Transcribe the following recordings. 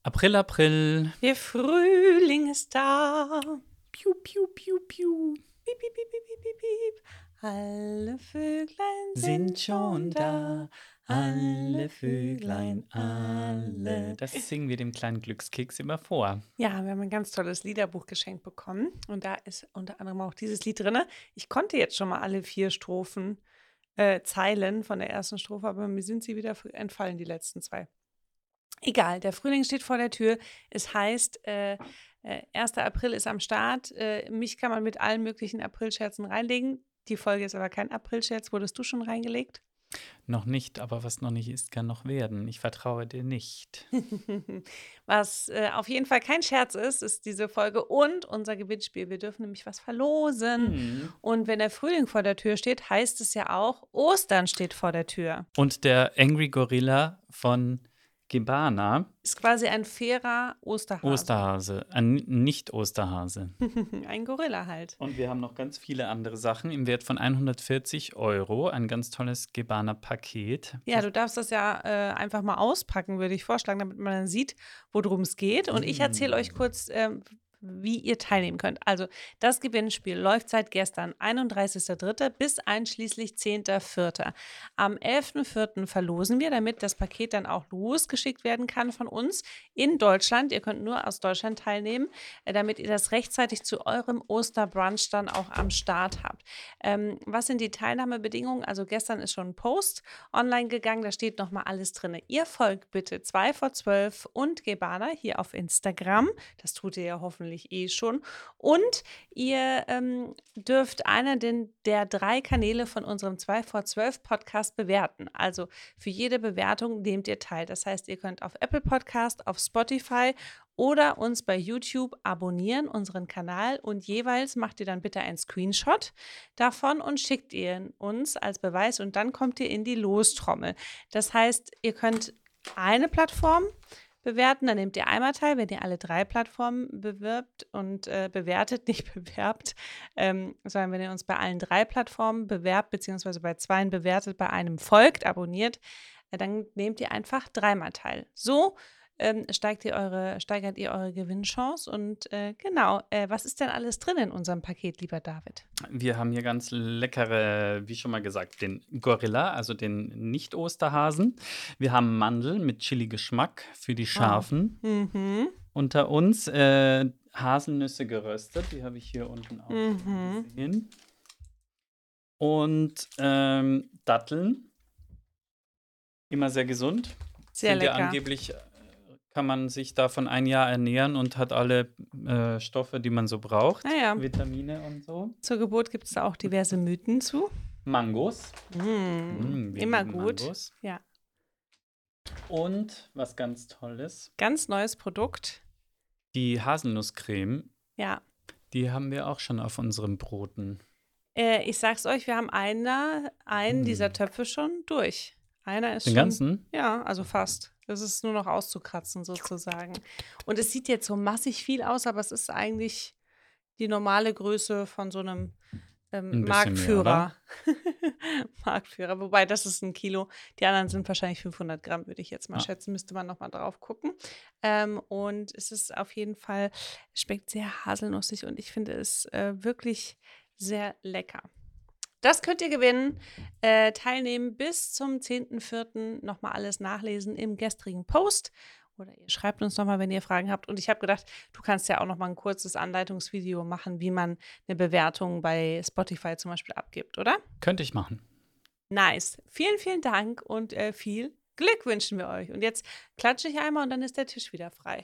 April, April. Der Frühling ist da. Piu, piu, piu, piu. Piep, piep, piep, piep, piep, piep, piep. Alle Vöglein Sind schon da. Alle Vöglein, alle. Das singen wir dem kleinen Glückskeks immer vor. Ja, wir haben ein ganz tolles Liederbuch geschenkt bekommen. Und da ist unter anderem auch dieses Lied drin. Ich konnte jetzt schon mal alle 4 Strophen, Zeilen von der ersten Strophe, aber mir sind sie wieder entfallen, die letzten 2. Egal, der Frühling steht vor der Tür. Es heißt, 1. April ist am Start. Mich kann man mit allen möglichen Aprilscherzen reinlegen. Die Folge ist aber kein Aprilscherz. Wurdest du schon reingelegt? Noch nicht, aber was noch nicht ist, kann noch werden. Ich vertraue dir nicht. Was auf jeden Fall kein Scherz ist, ist diese Folge und unser Gewinnspiel. Wir dürfen nämlich was verlosen. Und wenn der Frühling vor der Tür steht, heißt es ja auch, Ostern steht vor der Tür. Und der Angry Gorilla von Gebana, Ist quasi ein fairer Osterhase. Osterhase, ein Nicht-Osterhase. Ein Gorilla halt. Und wir haben noch ganz viele andere Sachen im Wert von 140 €. Ein ganz tolles Gebana-Paket. Ja, du darfst das ja einfach mal auspacken, würde ich vorschlagen, damit man dann sieht, worum es geht. Und ich erzähle euch kurz, wie ihr teilnehmen könnt. Also, das Gewinnspiel läuft seit gestern, 31.03. bis einschließlich 10.04. Am 11.04. verlosen wir, damit das Paket dann auch losgeschickt werden kann von uns in Deutschland. Ihr könnt nur aus Deutschland teilnehmen, damit ihr das rechtzeitig zu eurem Osterbrunch dann auch am Start habt. Was sind die Teilnahmebedingungen? Also gestern ist schon ein Post online gegangen, da steht nochmal alles drin. Ihr folgt bitte 2 vor 12 und Gebana hier auf Instagram. Das tut ihr ja hoffentlich schon. Und ihr dürft einen der 3 Kanäle von unserem 2 vor 12 Podcast bewerten. Also für jede Bewertung nehmt ihr teil. Das heißt, ihr könnt auf Apple Podcast, auf Spotify oder uns bei YouTube abonnieren, unseren Kanal, und jeweils macht ihr dann bitte einen Screenshot davon und schickt ihn uns als Beweis und dann kommt ihr in die Lostrommel. Das heißt, ihr könnt eine Plattform bewerten, dann nehmt ihr einmal teil, wenn ihr alle 3 Plattformen bewirbt und bewertet, nicht bewerbt, sondern wenn ihr uns bei allen 3 Plattformen bewerbt, beziehungsweise bei 2 bewertet, bei einem folgt, abonniert, dann nehmt ihr einfach 3-mal teil. So steigert ihr eure Gewinnchance. Und genau, was ist denn alles drin in unserem Paket, lieber David? Wir haben hier ganz leckere, wie schon mal gesagt, den Gorilla, also den Nicht-Osterhasen. Wir haben Mandel mit Chili-Geschmack für die Scharfen unter uns. Haselnüsse geröstet, die habe ich hier unten auch gesehen. Und Datteln, immer sehr gesund. Sehr Sind ja lecker. angeblich, kann man sich davon ein Jahr ernähren und hat alle Stoffe, die man so braucht. Naja. Vitamine und so. Zur Geburt gibt es da auch diverse Mythen zu. Mangos. Wir Immer lieben gut. Mangos. Ja. Und was ganz Tolles, Ganz neues Produkt. die Haselnusscreme, Ja. die haben wir auch schon auf unseren Broten. Ich sag's euch, wir haben einen dieser Töpfe schon durch. Einer ist Den schon. ganzen? Ja, also fast. Das ist nur noch auszukratzen sozusagen. Und es sieht jetzt so massig viel aus, aber es ist eigentlich die normale Größe von so einem Ein bisschen mehr, Marktführer. Marktführer, wobei das ist 1 Kilo. Die anderen sind wahrscheinlich 500 Gramm, würde ich jetzt mal schätzen. Müsste man noch mal drauf gucken. Und es ist auf jeden Fall, schmeckt sehr haselnussig und ich finde es wirklich sehr lecker. Das könnt ihr gewinnen. Teilnehmen bis zum 10.04. Nochmal alles nachlesen im gestrigen Post. Oder ihr schreibt uns nochmal, wenn ihr Fragen habt. Und ich habe gedacht, du kannst ja auch nochmal ein kurzes Anleitungsvideo machen, wie man eine Bewertung bei Spotify zum Beispiel abgibt, oder? Könnte ich machen. Nice. Vielen, vielen Dank und viel Glück wünschen wir euch. Und jetzt klatsche ich einmal und dann ist der Tisch wieder frei.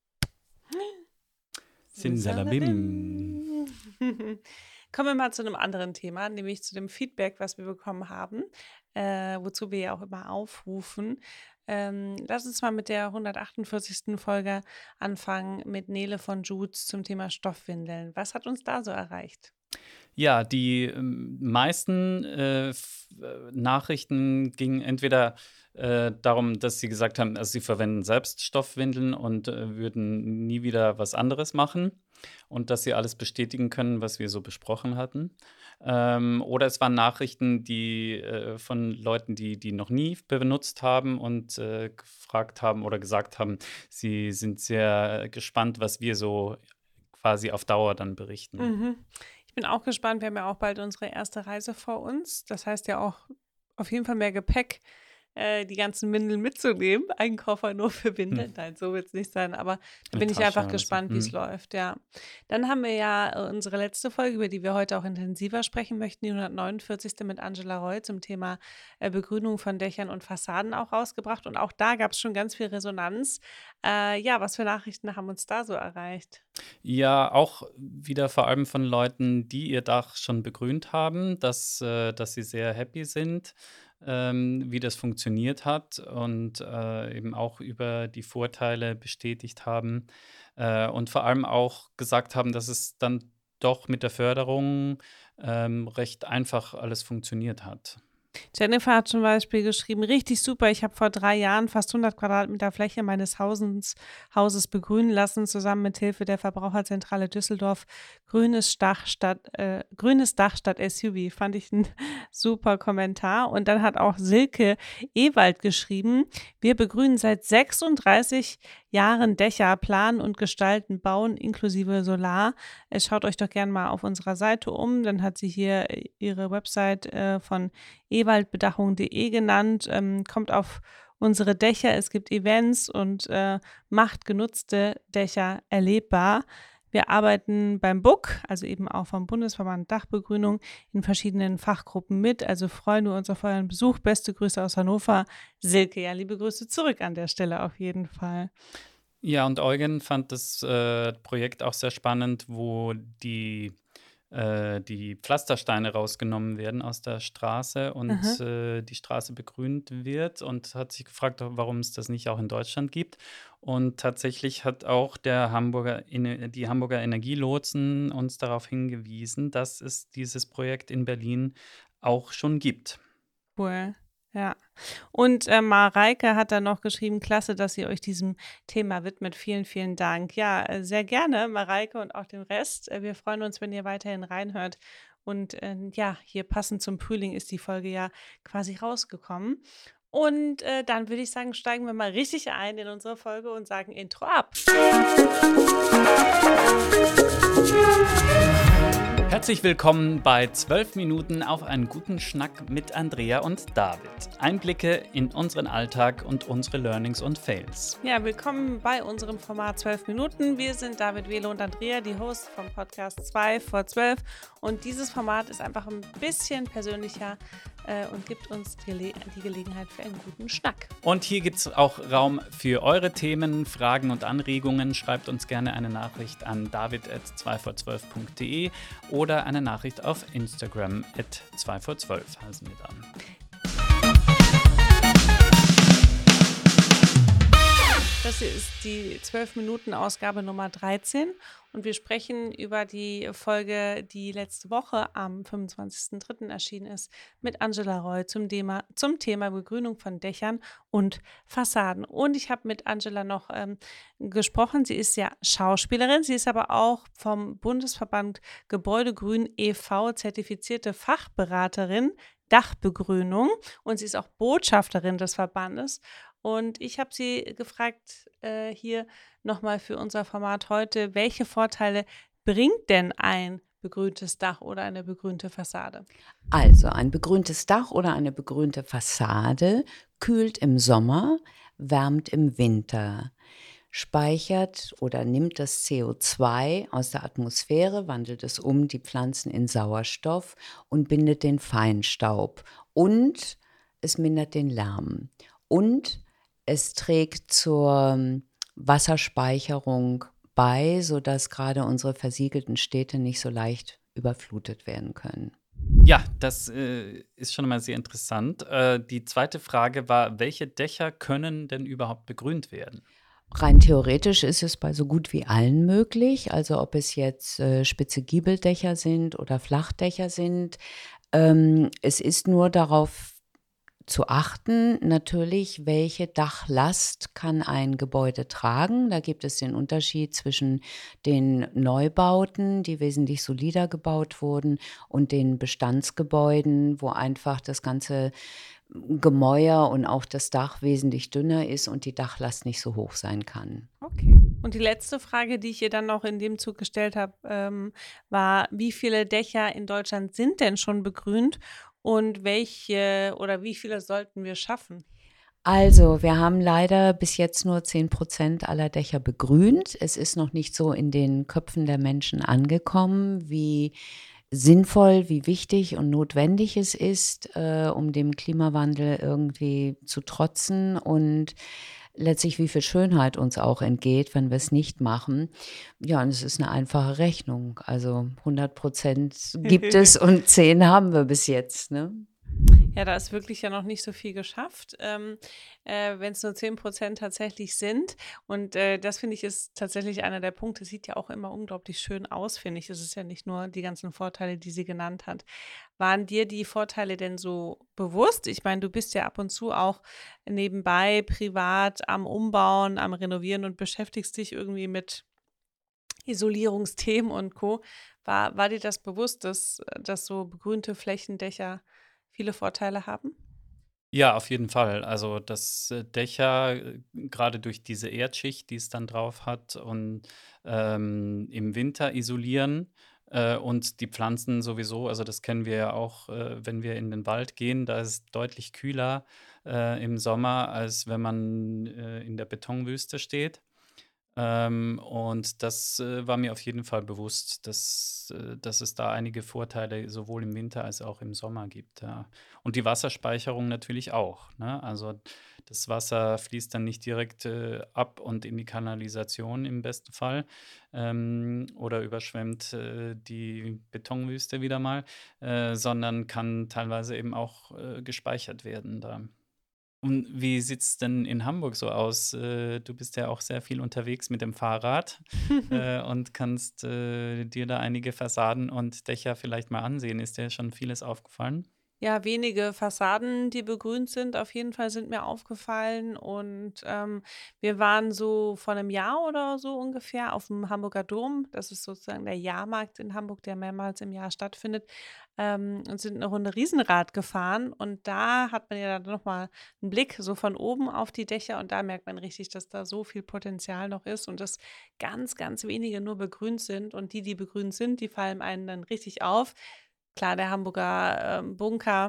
Simsalabim. Kommen wir mal zu einem anderen Thema, nämlich zu dem Feedback, was wir bekommen haben, wozu wir ja auch immer aufrufen. Lass uns mal mit der 148. Folge anfangen mit Nele von Jutes zum Thema Stoffwindeln. Was hat uns da so erreicht? Ja, die meisten Nachrichten gingen entweder darum, dass sie gesagt haben, also sie verwenden selbst Stoffwindeln und würden nie wieder was anderes machen und dass sie alles bestätigen können, was wir so besprochen hatten. Oder es waren Nachrichten, die von Leuten, die noch nie benutzt haben und gefragt haben oder gesagt haben, sie sind sehr gespannt, was wir so quasi auf Dauer dann berichten. Mhm. Ich bin auch gespannt. Wir haben ja auch bald unsere erste Reise vor uns. Das heißt ja auch auf jeden Fall mehr Gepäck, die ganzen Windeln mitzunehmen. Ein Koffer nur für Windeln. Nein, so wird es nicht sein. Aber da Eine bin ich Tasche einfach oder so. gespannt, wie es läuft. Ja. Dann haben wir ja unsere letzte Folge, über die wir heute auch intensiver sprechen möchten, die 149. mit Angela Roy zum Thema Begrünung von Dächern und Fassaden auch rausgebracht. Und auch da gab es schon ganz viel Resonanz. Ja, was für Nachrichten haben uns da so erreicht? Ja, auch wieder vor allem von Leuten, die ihr Dach schon begrünt haben, dass sie sehr happy sind, wie das funktioniert hat und eben auch über die Vorteile bestätigt haben und vor allem auch gesagt haben, dass es dann doch mit der Förderung recht einfach alles funktioniert hat. Jennifer hat zum Beispiel geschrieben, richtig super, ich habe vor 3 Jahren fast 100 Quadratmeter Fläche meines Hauses begrünen lassen, zusammen mit Hilfe der Verbraucherzentrale Düsseldorf. Grünes Dach statt SUV. Fand ich ein super Kommentar. Und dann hat auch Silke Ewald geschrieben, wir begrünen seit 36 Jahren Dächer, planen und gestalten, bauen inklusive Solar. Schaut euch doch gerne mal auf unserer Seite um. Dann hat sie hier ihre Website von ewaldbedachung.de genannt, kommt auf unsere Dächer, es gibt Events und macht genutzte Dächer erlebbar. Wir arbeiten beim BUK, also eben auch vom Bundesverband Dachbegrünung, in verschiedenen Fachgruppen mit. Also freuen wir uns auf euren Besuch. Beste Grüße aus Hannover. Silke, ja, liebe Grüße zurück an der Stelle auf jeden Fall. Ja, und Eugen fand das Projekt auch sehr spannend, wo die Pflastersteine rausgenommen werden aus der Straße und die Straße begrünt wird und hat sich gefragt, warum es das nicht auch in Deutschland gibt. Und tatsächlich hat auch die Hamburger Energielotsen uns darauf hingewiesen, dass es dieses Projekt in Berlin auch schon gibt. Cool, ja. Und Mareike hat dann noch geschrieben, klasse, dass ihr euch diesem Thema widmet. Vielen, vielen Dank. Ja, sehr gerne, Mareike und auch den Rest. Wir freuen uns, wenn ihr weiterhin reinhört. Und ja, hier passend zum Frühling ist die Folge ja quasi rausgekommen. Und dann würde ich sagen, steigen wir mal richtig ein in unsere Folge und sagen Intro ab. Herzlich willkommen bei 12 Minuten auf einen guten Schnack mit Andrea und David. Einblicke in unseren Alltag und unsere Learnings und Fails. Ja, willkommen bei unserem Format 12 Minuten. Wir sind David, Velo und Andrea, die Hosts vom Podcast 2 vor 12. Und dieses Format ist einfach ein bisschen persönlicher und gibt uns die Gelegenheit für einen guten Schnack. Und hier gibt es auch Raum für eure Themen, Fragen und Anregungen. Schreibt uns gerne eine Nachricht an david@2vor12.de oder eine Nachricht auf Instagram @2vor12 heißen wir dann. Das hier ist die 12-Minuten-Ausgabe Nummer 13 und wir sprechen über die Folge, die letzte Woche am 25.03. erschienen ist, mit Angela Roy zum Thema Begrünung von Dächern und Fassaden. Und ich habe mit Angela noch gesprochen. Sie ist ja Schauspielerin, sie ist aber auch vom Bundesverband Gebäudegrün e.V. zertifizierte Fachberaterin Dachbegrünung und sie ist auch Botschafterin des Verbandes. Und ich habe sie gefragt, hier nochmal für unser Format heute, welche Vorteile bringt denn ein begrüntes Dach oder eine begrünte Fassade? Also ein begrüntes Dach oder eine begrünte Fassade kühlt im Sommer, wärmt im Winter, speichert oder nimmt das CO2 aus der Atmosphäre, wandelt es um, die Pflanzen in Sauerstoff und bindet den Feinstaub. Und es mindert den Lärm. Und es trägt zur Wasserspeicherung bei, sodass gerade unsere versiegelten Städte nicht so leicht überflutet werden können. Ja, das ist schon mal sehr interessant. Die zweite Frage war, welche Dächer können denn überhaupt begrünt werden? Rein theoretisch ist es bei so gut wie allen möglich, also ob es jetzt spitze Giebeldächer sind oder Flachdächer sind. Es ist nur darauf zu achten natürlich, welche Dachlast kann ein Gebäude tragen. Da gibt es den Unterschied zwischen den Neubauten, die wesentlich solider gebaut wurden, und den Bestandsgebäuden, wo einfach das ganze Gemäuer und auch das Dach wesentlich dünner ist und die Dachlast nicht so hoch sein kann. Okay. Und die letzte Frage, die ich ihr dann noch in dem Zug gestellt habe, war, wie viele Dächer in Deutschland sind denn schon begrünt und welche oder wie viele sollten wir schaffen? Also, wir haben leider bis jetzt nur 10% aller Dächer begrünt. Es ist noch nicht so in den Köpfen der Menschen angekommen, wie sinnvoll, wie wichtig und notwendig es ist, um dem Klimawandel irgendwie zu trotzen und letztlich wie viel Schönheit uns auch entgeht, wenn wir es nicht machen. Ja, und es ist eine einfache Rechnung. Also 100% gibt es und 10 haben wir bis jetzt, ne? Ja, da ist wirklich ja noch nicht so viel geschafft, wenn es nur 10% tatsächlich sind. Und das finde ich ist tatsächlich einer der Punkte. Sieht ja auch immer unglaublich schön aus, finde ich. Es ist ja nicht nur die ganzen Vorteile, die sie genannt hat. Waren dir die Vorteile denn so bewusst? Ich meine, du bist ja ab und zu auch nebenbei privat am Umbauen, am Renovieren und beschäftigst dich irgendwie mit Isolierungsthemen und Co. War dir das bewusst, dass so begrünte Flächendächer viele Vorteile haben? Ja, auf jeden Fall. Also, dass Dächer, grade durch diese Erdschicht, die es dann drauf hat und, im Winter isolieren, und die Pflanzen sowieso. Also, das kennen wir ja auch, wenn wir in den Wald gehen, da ist es deutlich kühler, im Sommer, als wenn man, in der Betonwüste steht. Und das, war mir auf jeden Fall bewusst, dass es da einige Vorteile sowohl im Winter als auch im Sommer gibt, ja. Und die Wasserspeicherung natürlich auch, ne? Also, das Wasser fließt dann nicht direkt, ab und in die Kanalisation im besten Fall, oder überschwemmt, die Betonwüste wieder mal, sondern kann teilweise eben auch, gespeichert werden da. Und wie sieht's denn in Hamburg so aus? Du bist ja auch sehr viel unterwegs mit dem Fahrrad, und kannst, dir da einige Fassaden und Dächer vielleicht mal ansehen. Ist dir schon vieles aufgefallen? Ja, wenige Fassaden, die begrünt sind, auf jeden Fall sind mir aufgefallen. Und wir waren so vor einem Jahr oder so ungefähr auf dem Hamburger Dom. Das ist sozusagen der Jahrmarkt in Hamburg, der mehrmals im Jahr stattfindet. Und sind eine Runde Riesenrad gefahren. Und da hat man ja dann nochmal einen Blick so von oben auf die Dächer. Und da merkt man richtig, dass da so viel Potenzial noch ist und dass ganz, ganz wenige nur begrünt sind. Und die begrünt sind, die fallen einem dann richtig auf. Klar, der Hamburger, Bunker,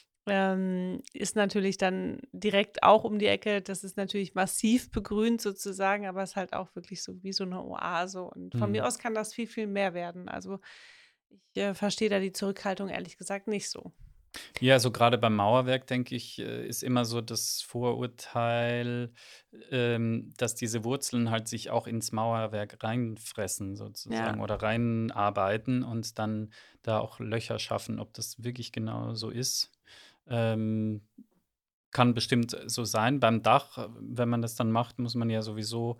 ist natürlich dann direkt auch um die Ecke. Das ist natürlich massiv begrünt sozusagen, aber es ist halt auch wirklich so wie so eine Oase. Und von mir Mhm. aus kann das viel, viel mehr werden. Also, ich, verstehe da die Zurückhaltung ehrlich gesagt nicht so. Ja, so gerade beim Mauerwerk, denke ich, ist immer so das Vorurteil, dass diese Wurzeln halt sich auch ins Mauerwerk reinfressen Ja. sozusagen oder reinarbeiten und dann da auch Löcher schaffen. Ob das wirklich genau so ist, ähm, kann bestimmt so sein. Beim Dach, wenn man das dann macht, muss man ja sowieso,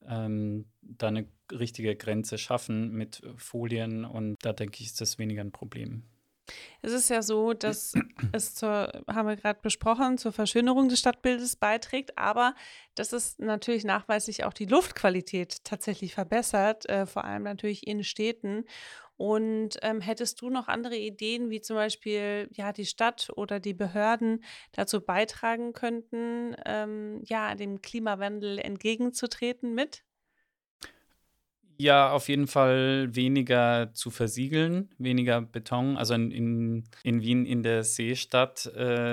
da 'ne richtige Grenze schaffen mit Folien und da denke ich, ist das weniger ein Problem. Es ist ja so, dass es haben wir gerade besprochen, zur Verschönerung des Stadtbildes beiträgt, aber dass es natürlich nachweislich auch die Luftqualität tatsächlich verbessert, vor allem natürlich in Städten. Und hättest du noch andere Ideen, wie zum Beispiel ja die Stadt oder die Behörden dazu beitragen könnten, ja, dem Klimawandel entgegenzutreten mit? Ja, auf jeden Fall weniger zu versiegeln, weniger Beton. Also, in Wien in der Seestadt,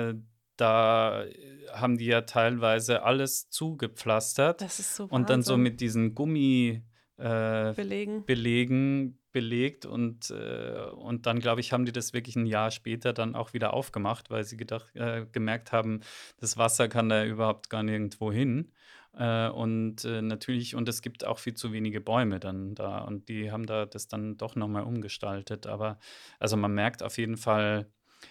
da, haben die ja teilweise alles zugepflastert Das ist so und dann so Wahnsinn. mit diesen Gummi Belegen. Belegen belegt und dann, glaube ich, haben die das wirklich ein Jahr später dann auch wieder aufgemacht, weil sie gemerkt haben, das Wasser kann da überhaupt gar nirgendwo hin. Natürlich und es gibt auch viel zu wenige Bäume dann da und die haben da das dann doch noch mal umgestaltet. Aber also, man merkt auf jeden Fall,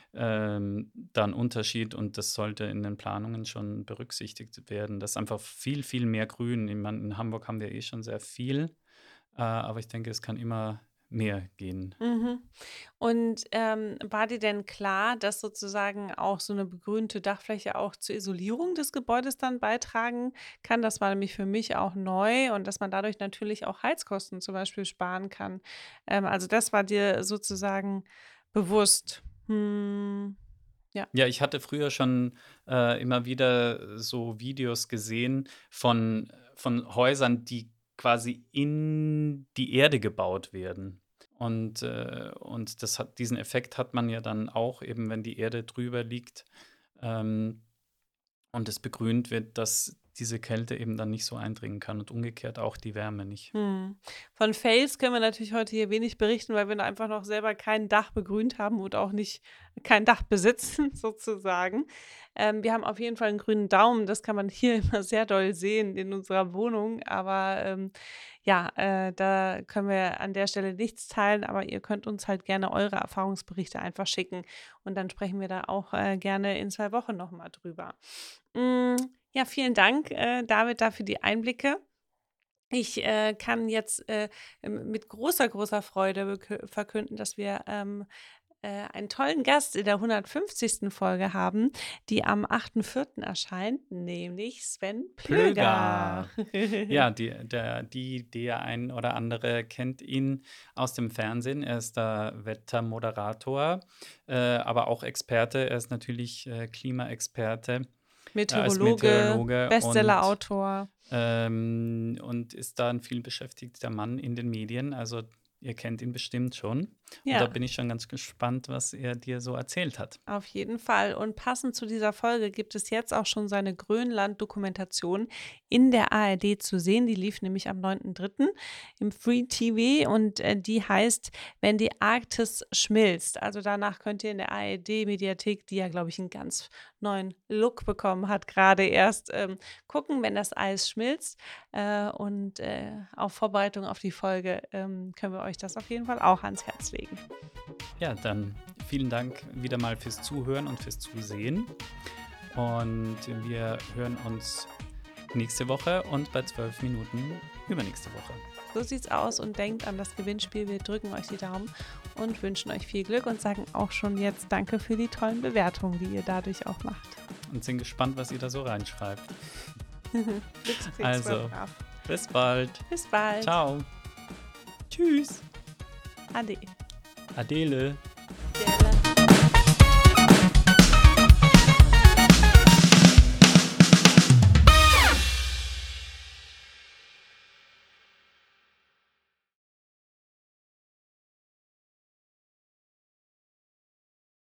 da 'n Unterschied und das sollte in den Planungen schon berücksichtigt werden, dass einfach viel, viel mehr Grün ich meine, in Hamburg haben wir eh schon sehr viel, aber ich denke, es kann immer mehr gehen. Und war dir denn klar, dass sozusagen auch so eine begrünte Dachfläche auch zur Isolierung des Gebäudes dann beitragen kann? Das war nämlich für mich auch neu und dass man dadurch natürlich auch Heizkosten zum Beispiel sparen kann. Also das war dir sozusagen bewusst. Ja, ich hatte früher schon immer wieder so Videos gesehen von Häusern, die quasi in die Erde gebaut werden. Und diesen Effekt hat man ja dann auch, eben wenn die Erde drüber liegt ähm, und es begrünt wird, dass diese Kälte eben dann nicht so eindringen kann und umgekehrt auch die Wärme nicht. Von Fails können wir natürlich heute hier wenig berichten, weil wir da einfach noch selber kein Dach begrünt haben und auch nicht kein Dach besitzen, sozusagen. Wir haben auf jeden Fall einen grünen Daumen, das kann man hier immer sehr doll sehen in unserer Wohnung, aber da können wir an der Stelle nichts teilen, aber ihr könnt uns halt gerne eure Erfahrungsberichte einfach schicken und dann sprechen wir da auch gerne in 2 Wochen nochmal drüber. Ja, vielen Dank, David, dafür die Einblicke. Ich kann jetzt mit großer Freude verkünden, dass wir einen tollen Gast in der 150. Folge haben, die am 8.4. erscheint, nämlich Sven Plöger. Ja, der ein oder andere kennt ihn aus dem Fernsehen. Er ist der Wettermoderator, aber auch Experte. Er ist natürlich Klimaexperte. Meteorologe, Bestsellerautor. Und ist da ein viel beschäftigter Mann in den Medien. Also ihr kennt ihn bestimmt schon. Ja. Und da bin ich schon ganz gespannt, was er dir so erzählt hat. Auf jeden Fall. Und passend zu dieser Folge gibt es jetzt auch schon seine Grönland-Dokumentation in der ARD zu sehen. Die lief nämlich am 9.3. im Free TV und die heißt Wenn die Arktis schmilzt. Also danach könnt ihr in der ARD-Mediathek, die ja, glaube ich, einen ganz neuen Look bekommen hat, gerade erst gucken, wenn das Eis schmilzt. Und auf Vorbereitung auf die Folge können wir euch das auf jeden Fall auch ans Herz legen. Ja, dann vielen Dank wieder mal fürs Zuhören und fürs Zusehen. Und wir hören uns nächste Woche und bei 12 Minuten übernächste Woche. So sieht's aus und denkt an das Gewinnspiel. Wir drücken euch die Daumen und wünschen euch viel Glück und sagen auch schon jetzt Danke für die tollen Bewertungen, die ihr dadurch auch macht. Und sind gespannt, was ihr da so reinschreibt. Also, bis bald. Bis bald. Ciao. Tschüss. Ade. Adele. Adele.